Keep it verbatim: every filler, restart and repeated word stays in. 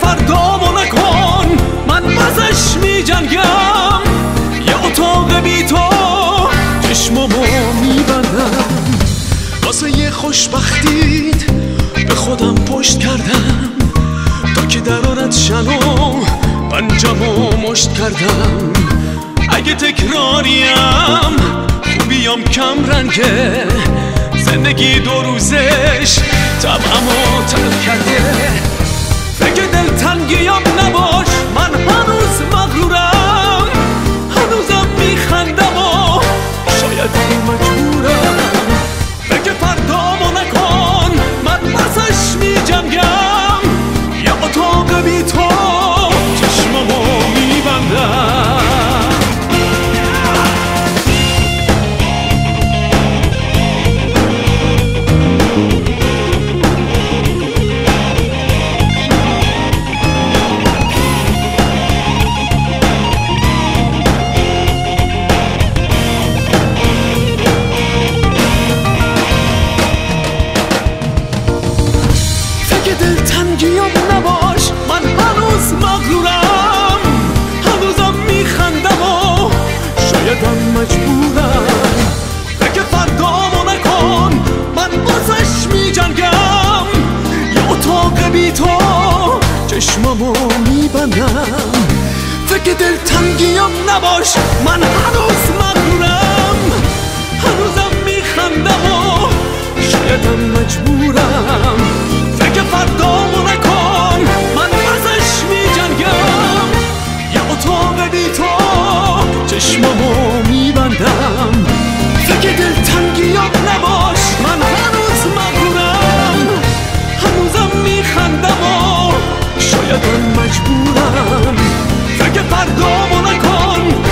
فردامو نکن، من بازش می جنگم. یه اتاق بی تو چشمامو میبندم. واسه یه خوشبختیت به خودم پشت کردم، تا که درارت شنو پنجمو مشت کردم. اگه تکراریم خوبیام کم رنگه، زندگی دو روزش طبعمو تلخ کرده. فکر دلتنگیام نباش، من هنوز مغرورم، هنوزم میخندم و شاید مجبورم. فکر فردامو نکن، من واسش میجنگم. یه اتاق بی تو چشممو میبندم. دلتنگیام نباش، من هنوز مغرورم، هنوزم میخندم و شایدم مجبورم. فکر فردامو نکن، من بازش میجنگم. یه اتاق بی تو چشممو میبندم. فکر دلتنگیام نباش، من هنوز مغرورم، هنوزم میخندم و شایدم مجبورم. فکر فردامو نکن، من ازش میجنگم. یه اتاق بی تو چشممو میبندم. فکر دلتنگیام نباش، من هنوز مغرورم، هنوزم میخندم و شایدم مجبورم. فکر فردامو نکن،